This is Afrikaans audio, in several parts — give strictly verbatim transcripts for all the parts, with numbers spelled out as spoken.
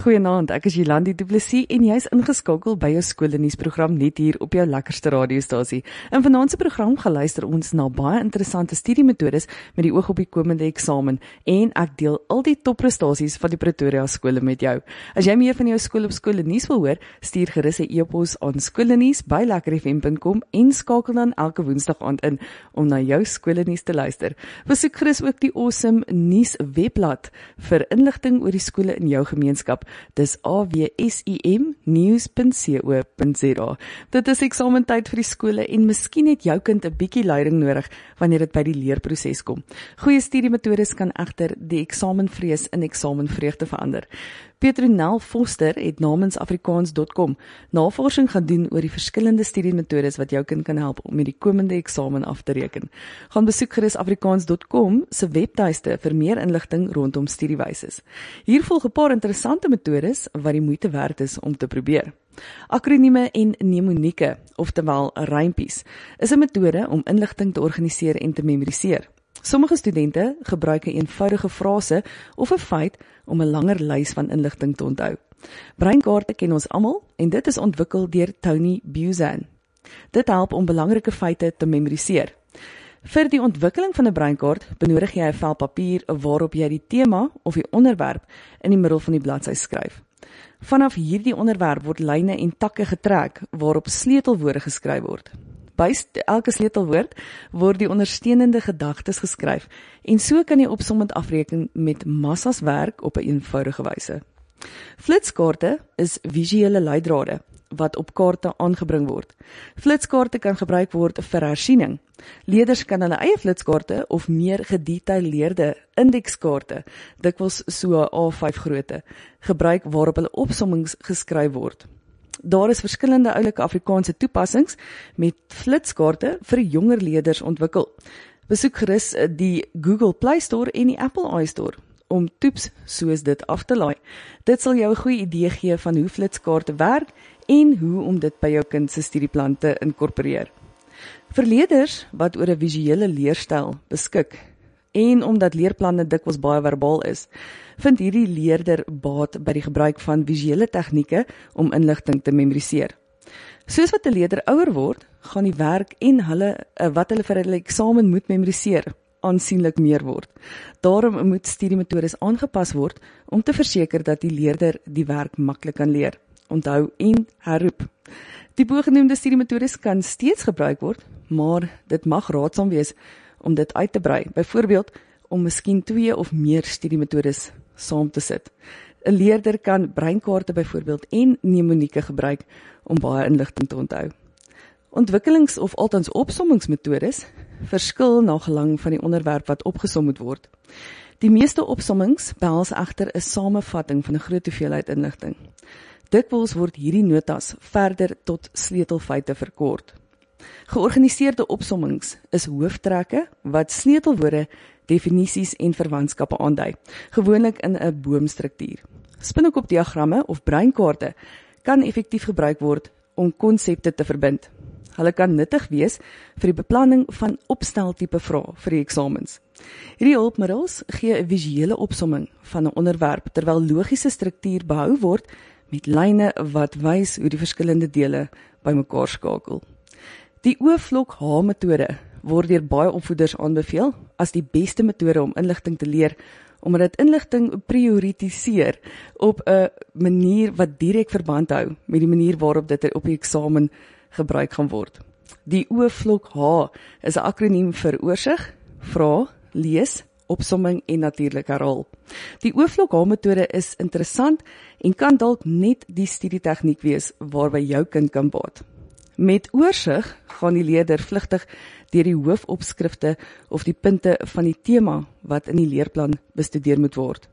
Goeienaand, ek is Jolandi Du Plessis en jy is ingeskakel by jou skoolnuusprogram net hier op jou lekkerste radiostasie. In vanaand se program gaan luister ons na baie interessante studiemetodes met die oog op die komende eksamen en ek deel al die topprestasies van die Pretoria skole met jou. As jy meer van jou skool op skoolnuus wil hoor, stuur gerus 'n e-pos aan skoolnuus by lekker f m punt com en skakel dan elke woensdag aand in om na jou skoolnuus te luister. Besoek gerus ook die Awesome Nuus webblad vir inligting oor die skole in jou gemeenskap. Dis a w s i m news punt co punt z a. Dit is eksamentyd vir die skole en miskien het jou kind 'n bietjie leiding nodig wanneer dit by die leerproses kom. Goeie studiemetodes kan egter die eksamenvrees in eksamenvreugde verander. Petronel Foster het namens Afrikaans punt com navorsing gaan doen oor die verskillende studiemetodes wat jou kind kan help om met die komende eksamen af te reken. Gaan besoek gerus Afrikaans punt com se webtuiste vir meer inligting rondom studiewyses. Hier volg 'n paar interessante metodes wat die moeite werd is om te probeer. Akronieme en mnemonieke, oftewel rympies, is 'n metode om inligting te organiseer en te memoriseer. Sommige studente gebruik 'n eenvoudige frase of 'n feit om 'n langer lys van inligting te onthou. Breinkaarte ken ons almal en dit is ontwikkel deur Tony Buzan. Dit help om belangrike feite te memoriseer. Vir die ontwikkeling van 'n breinkaart benodig jy 'n vel papier waarop jy die tema of die onderwerp in die middel van die bladsy skryf. Vanaf hierdie onderwerp word lyne en takke getrek waarop sleutelwoorde geskryf word. By elke sleutelwoord word die ondersteunende gedagtes geskryf en so kan jy opsommend afreken met massas werk op 'n eenvoudige wyse. Flitskaarte is visuele leidrade wat op kaarte aangebring word. Flitskaarte kan gebruik word vir hersiening. Leerders kan hulle eie flitskaarte of meer gedetailleerde indekskaarte, dikwels so A vyf grootte, gebruik waarop hulle opsommings geskryf word. Daar is verskillende oulike Afrikaanse toepassings met flitskaarte vir jonger leerders ontwikkel. Besoek gerus die Google Play Store en die Apple iStore om toeps soos dit af te laai. Dit sal jou 'n goeie idee gee van hoe flitskaarte werk en hoe om dit by jou kind se studieplan te inkorporeer. Vir leerders wat oor 'n visuele leerstyl beskik en omdat leerplanne dikwels baie verbaal is, vind hierdie leerder baat by die gebruik van visuele tegnieke om inligting te memoriseer. Soos wat 'n leerder ouer word, gaan die werk en hulle wat hulle vir hulle eksamen moet memoriseer aansienlik meer word. Daarom moet studiemetodes aangepas word om te verseker dat die leerder die werk maklik kan leer, onthou en herroep. Die bogenoemde studiemetodes kan steeds gebruik word, maar dit mag raadsaam wees om dit uit te brei, byvoorbeeld om miskien twee of meer studiemetodes saam te sit. 'n Leerder kan breinkaarte byvoorbeeld en mnemonieke gebruik om baie inligting te onthou. Ontwikkelings- of althans opsommingsmetodes verskil na gelang van die onderwerp wat opgesom moet word. Die meeste opsommings behels egter 'n samevatting van 'n groot hoeveelheid inligting. Dikwels word hierdie notas verder tot sleutelfeite verkort. Georganiseerde opsommings is hooftrekke wat sleutelwoorde, definisies en verwantskappe aandui, gewoonlik in 'n boomstruktuur. Spinnekopdiagramme of breinkaarte kan effektief gebruik word om konsepte te verbind. Hulle kan nuttig wees vir die beplanning van opsteltipe vrae vir die eksamens. Hierdie hulpmiddels gee 'n visuele opsomming van 'n onderwerp terwyl logiese struktuur behou word met lyne wat wys hoe die verskillende dele bymekaar skakel. Die O-vlok H-metode word deur baie opvoeders aanbeveel as die beste metode om inligting te leer, omdat dit inligting prioritiseer op 'n manier wat direk verband hou met die manier waarop dit op die eksamen gebruik gaan word. Die O-vlok H is 'n akroniem vir oorsig, vrae, lees, opsomming en natuurlik herhaal. Die O-vlok H-metode is interessant en kan dalk net die studietegniek wees waarby jou kind kan baat. Met oorsig gaan die leerder vlugtig deur die hoofopskrifte of die punte van die tema wat in die leerplan bestudeer moet word.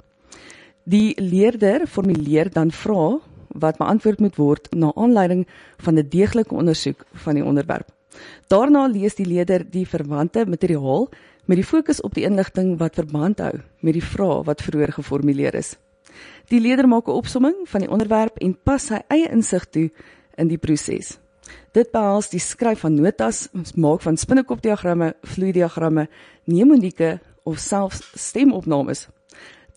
Die leerder formuleer dan vrae wat beantwoord moet word na aanleiding van 'n deeglike ondersoek van die onderwerp. Daarna lees die leerder die verwante materiaal met die fokus op die inligting wat verband hou met die vrae wat vroeër geformuleer is. Die leerder maak 'n opsomming van die onderwerp en pas sy eie insig toe in die proses. Dit behels die skryf van notas, maak van spinnekopdiagramme, vloeidiagramme, mnemonieke of selfs stemopnames.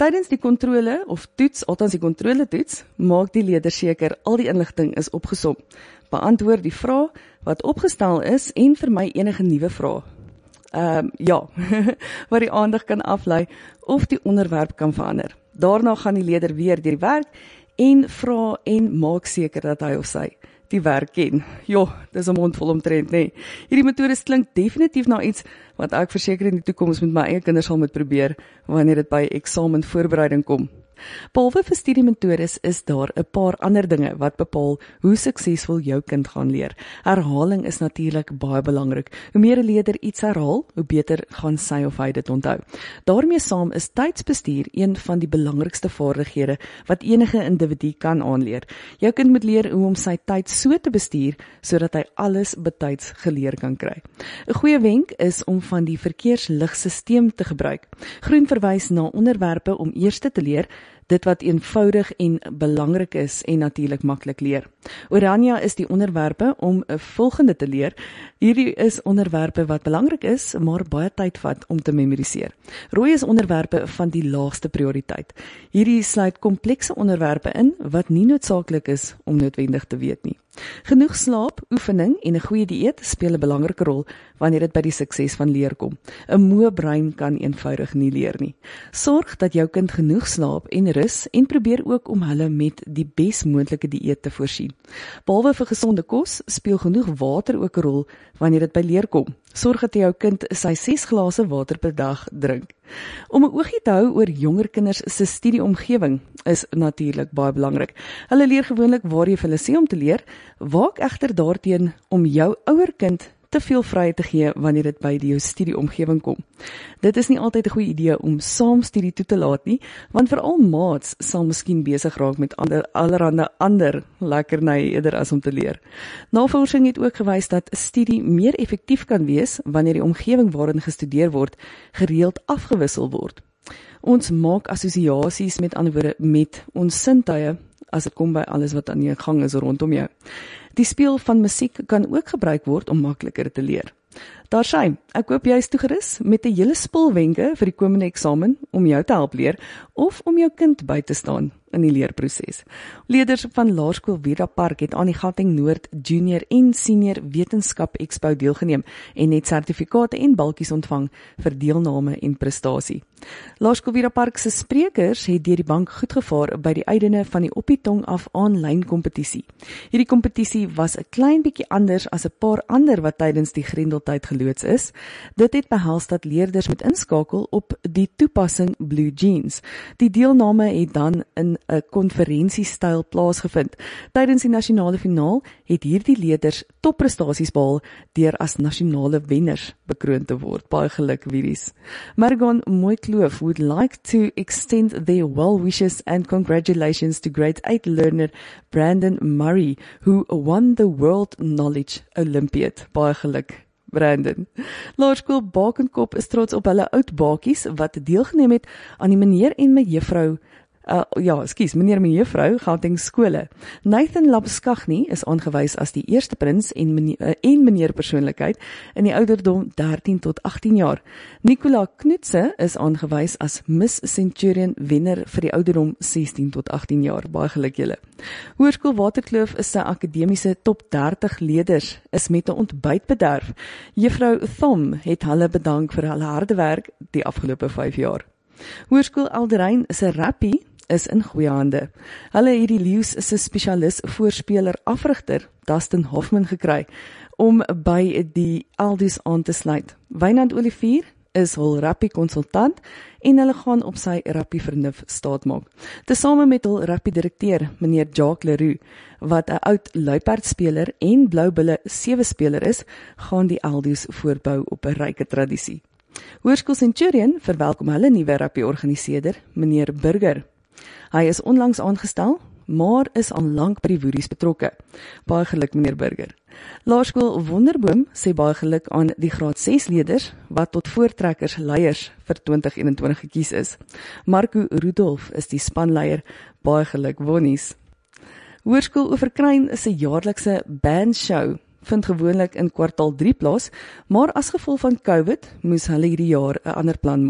Tydens die kontrole of toets, althans die kontrole toets, maak die leerder seker al die inligting is opgesom. Beantwoord die vraag wat opgestel is en vermy enige nuwe vrae. Um, ja, wat die aandag kan aflei of die onderwerp kan verander. Daarna gaan die leerder weer deur die werk en vra en maak seker dat hy of sy die werk ken. Jo, dis 'n mond vol omtrent, nee. Hierdie metodes klink definitief na iets wat ek verseker in die toekoms met my eie kinders sal moet probeer wanneer dit by eksamenvoorbereiding kom. Behalwe vir studiemetodes is daar 'n paar ander dinge wat bepaal hoe suksesvol jou kind gaan leer. Herhaling is natuurlik baie belangrik. Hoe meer 'n leerder iets herhaal, hoe beter gaan sy of hy dit onthou. Daarmee saam is tydsbestuur een van die belangrikste vaardighede wat enige individu kan aanleer. Jou kind moet leer hoe om sy tyd so te bestuur sodat hy alles betyds geleer kan kry. 'n Goeie wenk is om van die verkeersligstelsel te gebruik. Groen verwys na onderwerpe om eers te leer, dit wat eenvoudig en belangrik is en natuurlik maklik leer. Oranje is die onderwerpe om 'n volgende te leer. Hierdie is onderwerpe wat belangrik is, maar baie tyd vat om te memoriseer. Rooi is onderwerpe van die laagste prioriteit. Hierdie sluit komplekse onderwerpe in wat nie noodsaaklik is om noodwendig te weet nie. Genoeg slaap, oefening en 'n goeie dieet speel 'n belangrike rol wanneer dit by die sukses van leer kom. 'n Moe brein kan eenvoudig nie leer nie. Sorg dat jou kind genoeg slaap en rus en probeer ook om hulle met die bes moontlike dieet te voorsien. Behalwe vir gesonde kos, speel genoeg water ook 'n rol wanneer dit by leer kom. Sorg dat jou kind sy ses glase water per dag drink. Om 'n oogie te hou oor jonger kinders se studieomgewing is natuurlik baie belangrik. Hulle leer gewoonlik waar jy vir hulle sê om te leer, waak egter daarteen om jou ouer kind te veel vryheid te gee wanneer dit by die jou studieomgewing kom. Dit is nie altyd 'n goeie idee om saam studie toe te laat nie, want veral maats sal miskien besig raak met ander allerhande ander lekkerny eerder as om te leer. Navorsing het ook gewys dat studie meer effektief kan wees wanneer die omgewing waarin gestudeer word gereeld afgewissel word. Ons maak assosiasies met ander woorde met ons sintuie as dit kom by alles wat aan die gang is rondom jou. Die speel van musiek kan ook gebruik word om makliker te leer. Daar sy, ek hoop jy is toegerus met 'n hele spul wenke vir die komende eksamen om jou te help leer of om jou kind by te staan in die leerproses. Leerders van Laerskool Vida Park het aan die Gauteng Noord Junior en Senior Wetenskap Expo deelgeneem en het sertifikate en balkies ontvang vir deelname en prestasie. Laerskool Vida Park se sprekers het deur die bank goedgevaar by die uitdene van die Op die Tong af aanlyn kompetisie. Hierdie kompetisie was 'n klein bietjie anders as 'n paar ander wat tydens die Grendeltyd geloods is. Dit het behels dat leerders moet inskakel op die toepassing Blue Jeans. Die deelname het dan in 'n konferensiestyl plaasgevind. Tydens die nasionale finaal het hierdie leerders topprestasies behaal deur as nasionale wenners bekroon te word. Baie geluk, Wiries. Margon Mooikloof would like to extend their well wishes and congratulations to grade eight learner Brandon Murray, who won the World Knowledge Olympiad. Baie geluk, Brandon. Laerskool Bakenkop is trots op hulle oud bakies wat deelgeneem het aan die meneer en mevrou Uh, ja, skus, meneer en mevrou Gauteng skole. Nathan Lapskagni is aangewys as die eerste prins en meneer, uh, en meneer persoonlikheid in die ouderdom dertien tot agttien jaar. Nicola Knutse is aangewys as Miss Centurion wenner vir die ouderdom sestien tot agttien jaar. Baie geluk julle. Hoërskool Waterkloof is sy akademiese top dertig leerders is met 'n ontbyt bederf. Juffrou Thom het hulle bedank vir hulle harde werk die afgelope vyf jaar. Hoërskool Alderein is 'n rappie is in goeie hande. Hulle het die Leeu's se spesialis voorspeler afrigter, Dustin Hoffman, gekry om by die Aldous aan te sluit. Wynand Olivier is hul rappie konsultant en hulle gaan op sy rappie vernuf staatmaak. Tesame met hul rappie direkteur, meneer Jacques Leroux, wat 'n oud luiperd-speler en Bloubulle sewe speler is, gaan die Aldous voortbou op 'n ryke tradisie. Hoërskool Centurion verwelkom hulle nuwe rappie-organiseerder, meneer Burger. Hy is onlangs aangestel, maar is al lank by die Woeries betrokke. Baie geluk, meneer Burger. Laerskool Wonderboom sê baie geluk aan die graad ses leerders wat tot voortrekkers leiers vir twintig eenentwintig gekies is. Marco Rudolf is die spanleier. Baie geluk, Wonnies. Hoërskool Oeverkruin is 'n jaarlikse bandshow vind gewoonlik in kwartaal drie plaas, maar as gevolg van COVID moes hulle hierdie jaar 'n ander plan maak.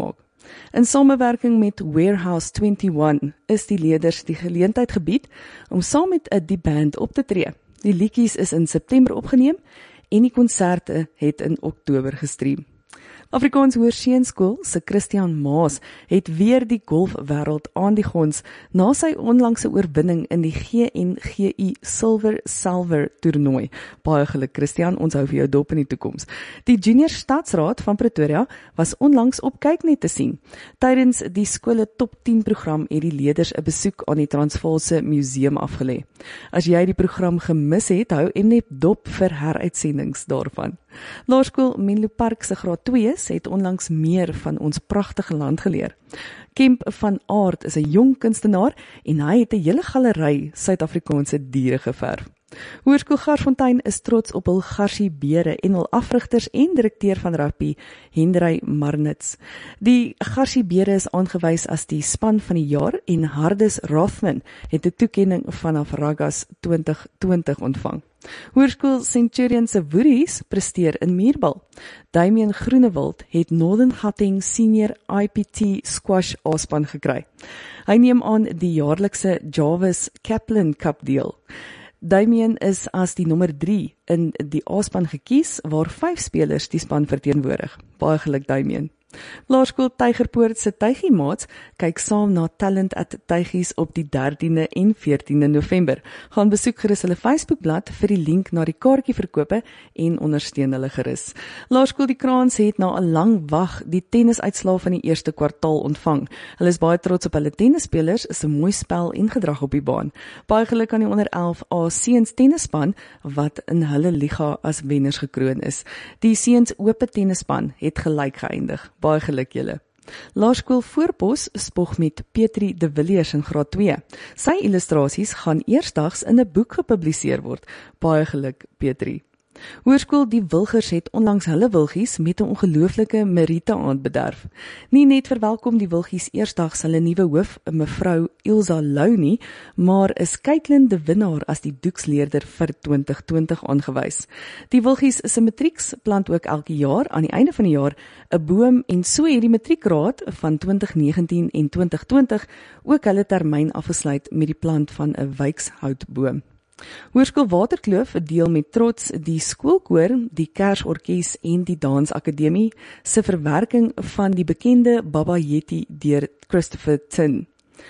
In samewerking met Warehouse eenentwintig is die leerders die geleentheid gebied om saam met 'n die band op te tree. Die liedjies is in September opgeneem en die konserte het in Oktober gestream. Afrikaans Hoërseunskool se Christian Maas het weer die golfwêreld aan die gons na sy onlangse oorwinning in die G N G I Silver Salver toernooi. Baie geluk Christian, ons hou vir jou dop in die toekoms. Die Junior Stadsraad van Pretoria was onlangs op Kyknet te sien. Tydens die skole top tien program het die leerders 'n besoek aan die Transvaalse Museum afgelê. As jy die program gemis het, hou Mnet dop vir heruitsendings daarvan. Laerskool Menlo Park se graad twee het onlangs meer van ons pragtige land geleer. Kemp van Aert is 'n jong kunstenaar en hy het 'n hele galery Suid-Afrikaanse diere geverf. Hoërskool Garsfontein is trots op hul Garsie Beere en hul afrigters en direkteur van rugby, Hendrey Marnitz. Die Garsie Beere is aangewys as die span van die jaar en Hardis Rothman het 'n toekenning vanaf Raggas twintig twintig ontvang. Hoërskool Centurion se Woeries presteer in muurbal. Damian Groenewald het Northern Gauteng Senior I P T Squash A-span gekry. Hy neem aan die jaarlikse Jarvis Kaplan Cup deel. Damian is as die nommer drie in die A-span gekies, waar vyf spelers die span verteenwoordig. Baie geluk Damian. Laerskool Tygerpoort se Tygiemaats kyk saam na Talent at Tygies op die dertiende en veertiende November. Gaan besoek gerus hulle Facebookblad vir die link na die kaartjieverkope en ondersteun hulle gerus. Laerskool Die Kraans het na 'n lang wag die tennisuitslae van die eerste kwartaal ontvang. Hulle is baie trots op hulle tennisspelers, is 'n mooi spel en gedrag op die baan. Baie geluk aan die onder elf A seuns tennisspan wat in hulle liga as wenners gekroon is. Die seuns ope tennisspan het gelyk geëindig. Baie geluk julle. Laerskool Voorbos spog met Petrie de Villiers in graad twee. Sy illustrasies gaan eersdags in 'n boek gepubliseer word. Baie geluk Petrie. Hoërskool Die Wilgers het onlangs hulle wilgies met 'n ongelooflike Merite aand bederf. Nie net verwelkom die wilgies eersdags hulle nuwe hoof, mevrou Ilsa Lou nie, maar is Caitlin de Winnaar as die doeksleerder vir twintig twintig aangewys. Die wilgies se matrieks plant ook elke jaar aan die einde van die jaar 'n boom en so het die matriekraad van twintig negentien en twintig twintig ook hulle termyn afgesluit met die plant van 'n wykshoutboom. Hoërskool Waterkloof deel met trots die skoolkoor, die Kersorkes en die Dansakademie se verwerking van die bekende Baba Yeti deur Christopher Tin.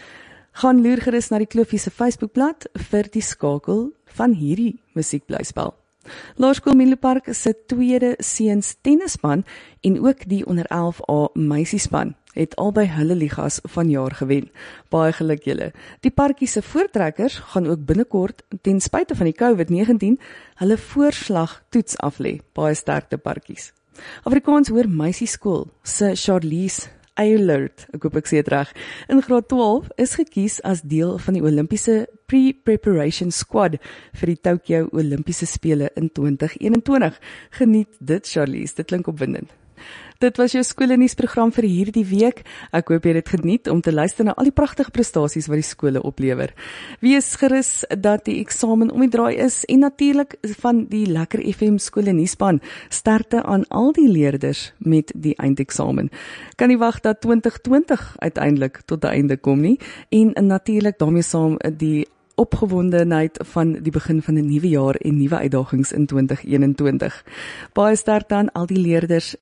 Gaan loer gerus na die Kloofie se Facebookblad vir die skakel van hierdie musiekblyspel. Laerskool Menlo Park se tweede seuns tennisspan en ook die onder elf A meisiespan het albei hulle ligas vanjaar gewen. Baie geluk julle. Die parkie se voortrekkers gaan ook binnekort, ten spyte van die COVID negentien, hulle voorslag toets aflê. Baie sterkte parkies. Afrikaans Hoër Meisieskool se Charlize Eilert, ek hoop ek sê dit reg, in graad twaalf is gekies as deel van die Olimpiese Pre-Preparation Squad vir die Tokyo Olimpiese Spele in twintig eenentwintig. Geniet dit Charlize, dit klink opwindend. Dit was jou skoolnuusprogram vir hierdie week. Ek hoop jy het dit geniet om te luister na al die pragtige prestasies wat die skole oplewer. Wees gerus dat die eksamen om die draai is en natuurlik van die Lekker F M skoolnuusspan. Sterkte aan al die leerders met die eindeksamen. Kan nie wag dat twintig twintig uiteindelik tot 'n einde kom nie en natuurlik daarmee saam die opgewondenheid van die begin van 'n nuwe jaar en nuwe uitdagings in twintig eenentwintig. Baie sterkte aan al die leerders